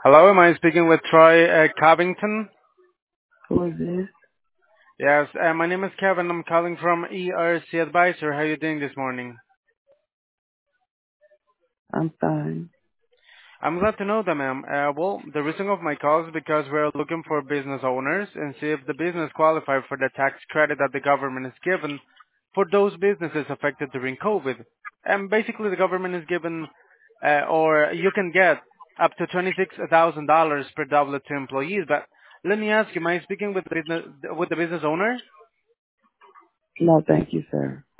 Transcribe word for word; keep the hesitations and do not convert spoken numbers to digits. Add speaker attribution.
Speaker 1: Hello, am I speaking with Troy uh, Covington?
Speaker 2: Who is this?
Speaker 1: Yes, uh, my name is Kevin. I'm calling from E R C Advisor. How are you doing this morning?
Speaker 2: I'm fine.
Speaker 1: I'm glad to know that, ma'am. Uh, well, the reason of my call is because we're looking for business owners and see if the business qualify for the tax credit that the government has given for those businesses affected during COVID. And basically, the government is given, uh, or you can get up to twenty-six thousand dollars per W two employees. But let me ask you, am I speaking with the business, with the business owner?
Speaker 2: No, thank you, sir.